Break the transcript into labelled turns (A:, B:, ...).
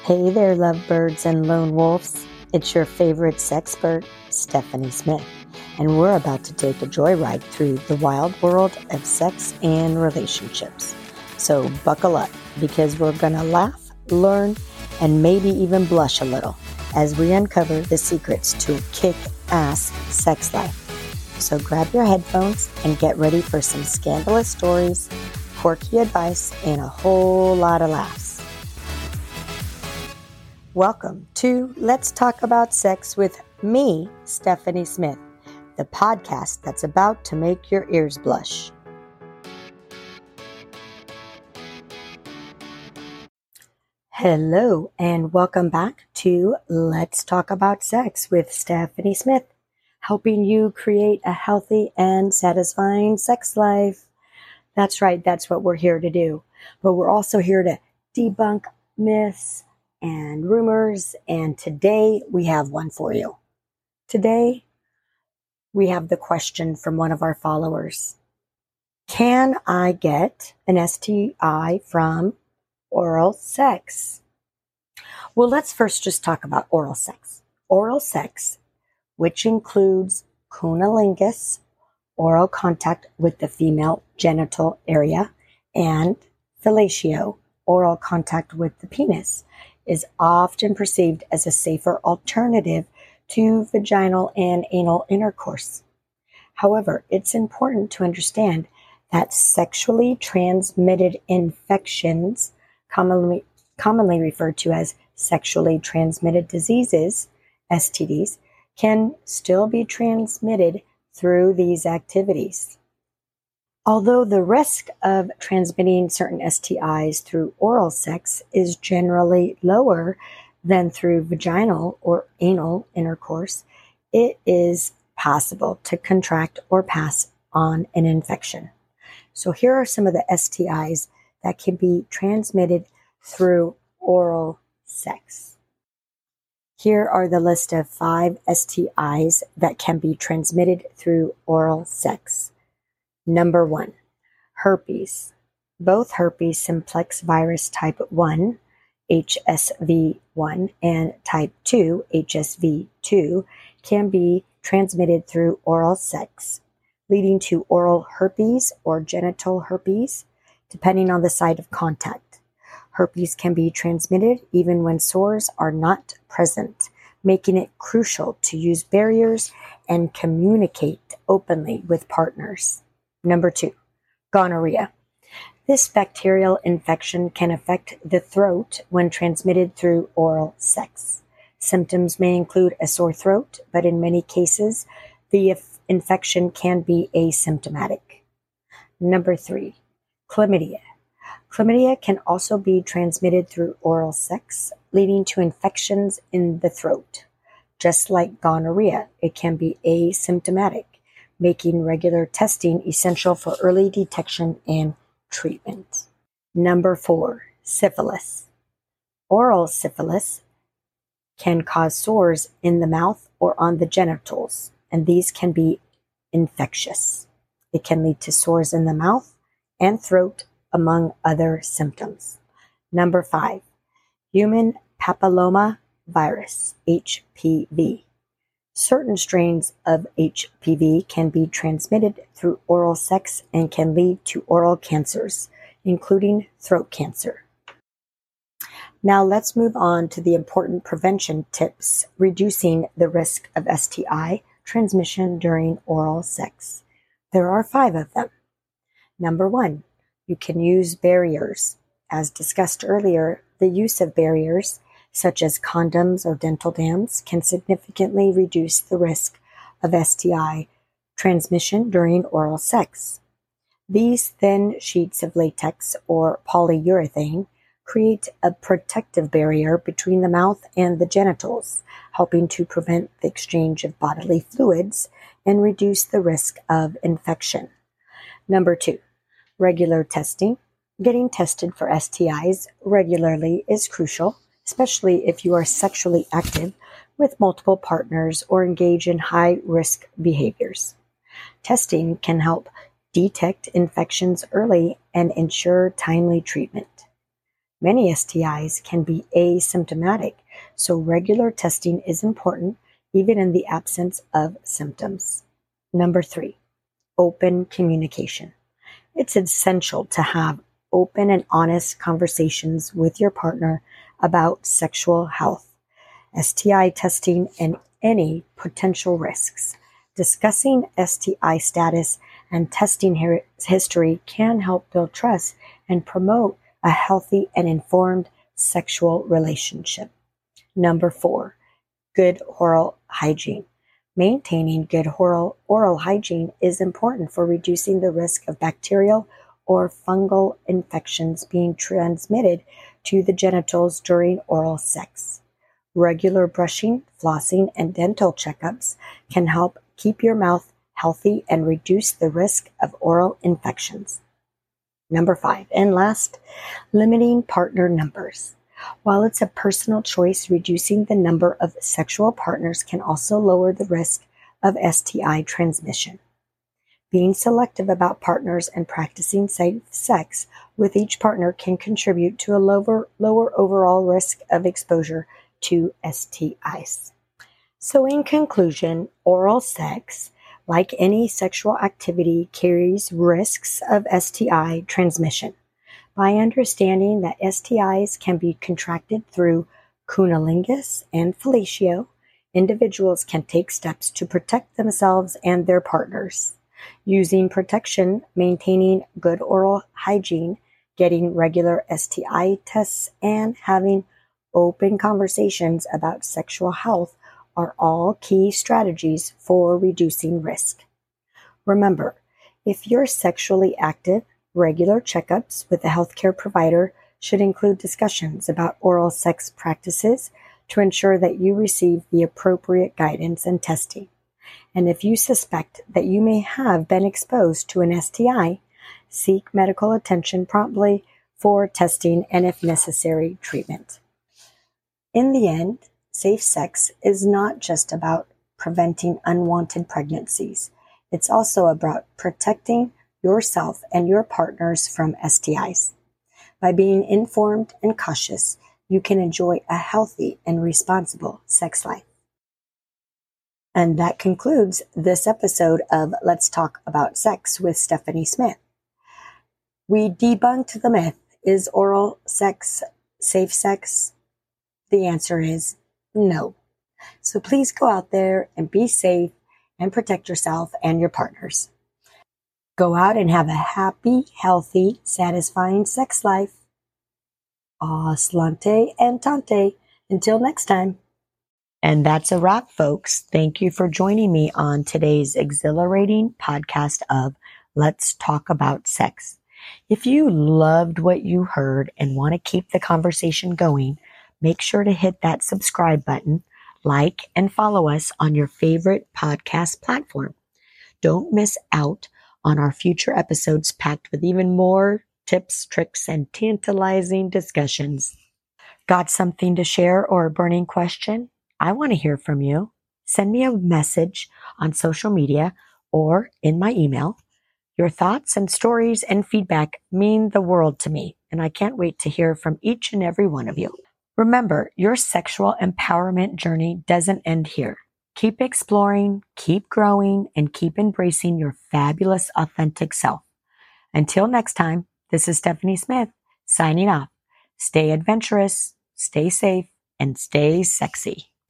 A: Hey there, lovebirds and lone wolves. It's your favorite sexpert, Stephanie Smith, and we're about to take a joyride through the wild world of sex and relationships. So buckle up, because we're going to laugh, learn, and maybe even blush a little as we uncover the secrets to a kick-ass sex life. So grab your headphones and get ready for some scandalous stories, quirky advice, and a whole lot of laughs. Welcome to Let's Talk About Sex with me, Stephanie Smith, the podcast that's about to make your ears blush. Hello, and welcome back to Let's Talk About Sex with Stephanie Smith, helping you create a healthy and satisfying sex life. That's right, that's what we're here to do. But we're also here to debunk myths and rumors, and today we have one for you. Today, we have the question from one of our followers. Can I get an STI from oral sex? Well, let's first just talk about oral sex. Oral sex, which includes cunnilingus, oral contact with the female genital area, and fellatio, oral contact with the penis, is often perceived as a safer alternative to vaginal and anal intercourse. However, it's important to understand that sexually transmitted infections, commonly referred to as sexually transmitted diseases, STDs, can still be transmitted through these activities. Although the risk of transmitting certain STIs through oral sex is generally lower than through vaginal or anal intercourse, it is possible to contract or pass on an infection. So here are some of the STIs that can be transmitted through oral sex. Here are the list of 5 STIs that can be transmitted through oral sex. Number 1, herpes. Both herpes simplex virus type 1, HSV1, and type 2, HSV2, can be transmitted through oral sex, leading to oral herpes or genital herpes, depending on the site of contact. Herpes can be transmitted even when sores are not present, making it crucial to use barriers and communicate openly with partners. Number 2, gonorrhea. This bacterial infection can affect the throat when transmitted through oral sex. Symptoms may include a sore throat, but in many cases, the infection can be asymptomatic. Number 3, chlamydia. Chlamydia can also be transmitted through oral sex, leading to infections in the throat. Just like gonorrhea, it can be asymptomatic, making regular testing essential for early detection and treatment. Number 4, syphilis. Oral syphilis can cause sores in the mouth or on the genitals, and these can be infectious. It can lead to sores in the mouth and throat, among other symptoms. Number 5, human papilloma virus, HPV. Certain strains of HPV can be transmitted through oral sex and can lead to oral cancers, including throat cancer. Now let's move on to the important prevention tips reducing the risk of STI transmission during oral sex. There are 5 of them. Number 1, you can use barriers. As discussed earlier, the use of barriers such as condoms or dental dams, can significantly reduce the risk of STI transmission during oral sex. These thin sheets of latex or polyurethane create a protective barrier between the mouth and the genitals, helping to prevent the exchange of bodily fluids and reduce the risk of infection. Number 2, regular testing. Getting tested for STIs regularly is crucial, especially if you are sexually active with multiple partners or engage in high-risk behaviors. Testing can help detect infections early and ensure timely treatment. Many STIs can be asymptomatic, so regular testing is important even in the absence of symptoms. Number 3, open communication. It's essential to have open and honest conversations with your partner about sexual health, STI testing, and any potential risks. Discussing STI status and testing history can help build trust and promote a healthy and informed sexual relationship. Number 4, good oral hygiene. Maintaining good oral hygiene is important for reducing the risk of bacterial or fungal infections being transmitted to the genitals during oral sex. Regular brushing, flossing, and dental checkups can help keep your mouth healthy and reduce the risk of oral infections. Number 5, and last, limiting partner numbers. While it's a personal choice, reducing the number of sexual partners can also lower the risk of STI transmission. Being selective about partners and practicing safe sex with each partner can contribute to a lower overall risk of exposure to STIs. So in conclusion, oral sex, like any sexual activity, carries risks of STI transmission. By understanding that STIs can be contracted through cunnilingus and fellatio, individuals can take steps to protect themselves and their partners. Using protection, maintaining good oral hygiene, getting regular STI tests, and having open conversations about sexual health are all key strategies for reducing risk. Remember, if you're sexually active, regular checkups with a healthcare provider should include discussions about oral sex practices to ensure that you receive the appropriate guidance and testing. And if you suspect that you may have been exposed to an STI, seek medical attention promptly for testing and, if necessary, treatment. In the end, safe sex is not just about preventing unwanted pregnancies. It's also about protecting yourself and your partners from STIs. By being informed and cautious, you can enjoy a healthy and responsible sex life. And that concludes this episode of Let's Talk About Sex with Stephanie Smith. We debunked the myth. Is oral sex safe sex? The answer is no. So please go out there and be safe and protect yourself and your partners. Go out and have a happy, healthy, satisfying sex life. Aslante and tante. Until next time. And that's a wrap, folks. Thank you for joining me on today's exhilarating podcast of Let's Talk About Sex. If you loved what you heard and want to keep the conversation going, make sure to hit that subscribe button, like, and follow us on your favorite podcast platform. Don't miss out on our future episodes packed with even more tips, tricks, and tantalizing discussions. Got something to share or a burning question? I want to hear from you. Send me a message on social media or in my email. Your thoughts and stories and feedback mean the world to me, and I can't wait to hear from each and every one of you. Remember, your sexual empowerment journey doesn't end here. Keep exploring, keep growing, and keep embracing your fabulous, authentic self. Until next time, this is Stephanie Smith signing off. Stay adventurous, stay safe, and stay sexy.